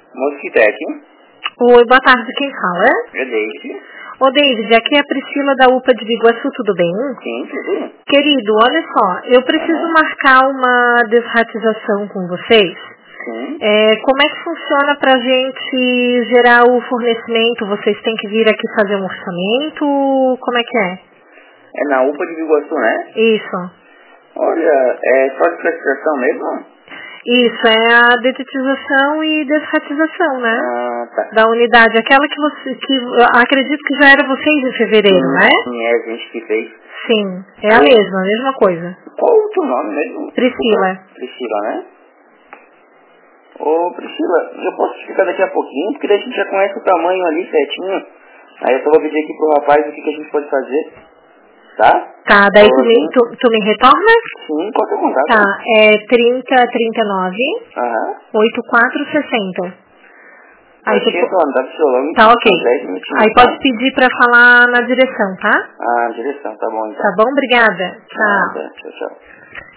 Mosquitec. Oi, boa tarde, quem fala? É David. Ô, David, aqui é a Priscila da UPA de Biguaçu, tudo bem? Sim, tudo. Querido, olha só, eu preciso marcar uma desratização com vocês. Sim. Como é que funciona pra gente gerar o fornecimento? Vocês têm que vir aqui fazer um orçamento? Como é que é? É na UPA de Biguaçu, né? Isso. Olha, é só de prestação mesmo? Isso, é a detetização e desratização, né? Ah, tá. Da unidade, aquela que eu acredito que já era vocês em fevereiro, né? Sim, é a gente que fez. Sim, é a mesma coisa. Qual o teu nome mesmo? Priscila. Desculpa. Priscila, né? Ô, Priscila, eu posso te explicar daqui a pouquinho, porque daí a gente já conhece o tamanho ali certinho. Aí eu só vou pedir aqui pro rapaz o que a gente pode fazer, tá? Tá, daí tu me retorna? Sim, qual é o teu contato? Tá, é 3039 Aham. 8460. Aí tu... Tá psicológico. Tá, ok. 10 minutinhos, Aí tá? pode pedir pra falar na direção, tá? Ah, direção, tá bom então. Tá bom, obrigada. Tchau. Nada, tchau, tchau.